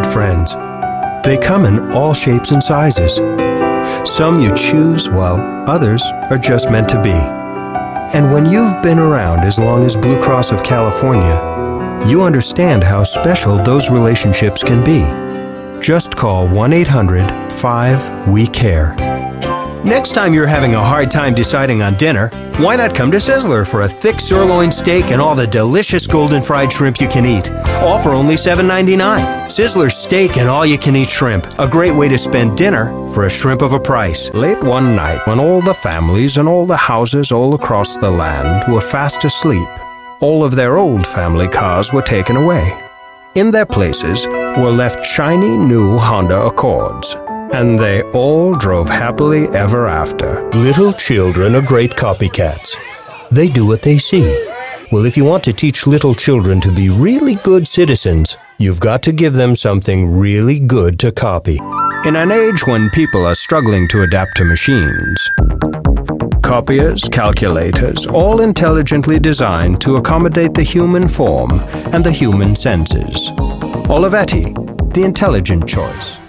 good friends. They come in all shapes and sizes. Some you choose, while others are just meant to be. And when you've been around as long as Blue Cross of California, you understand how special those relationships can be. Just call 1-800-5-WE-CARE. Next time you're having a hard time deciding on dinner, why not come to Sizzler for a thick sirloin steak and all the delicious golden fried shrimp you can eat, all for only $7.99. Sizzler steak and all you can eat shrimp, a great way to spend dinner for a shrimp of a price. Late one night, when all the families and all the houses all across the land were fast asleep, all of their old family cars were taken away. In their places were left shiny new Honda Accords. And they all drove happily ever after. Little children are great copycats. They do what they see. Well, if you want to teach little children to be really good citizens, you've got to give them something really good to copy. In an age when people are struggling to adapt to machines, copiers, calculators, all intelligently designed to accommodate the human form and the human senses. Olivetti, the intelligent choice.